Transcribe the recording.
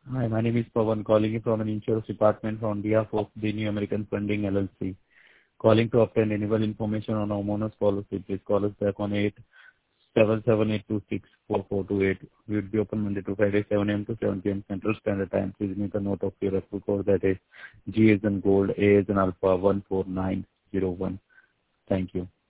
Hi, my name is Pawan, calling you from an insurance department on behalf of the New American Funding LLC. Calling to obtain renewal information on homeowners policy. Please call us back on 877-826-4428. We will be open Monday to Friday, 7 a.m. to 7 p.m. Central Standard Time. Please make a note of your referral code, that is G as in gold, A as in alpha, 14901. Thank you.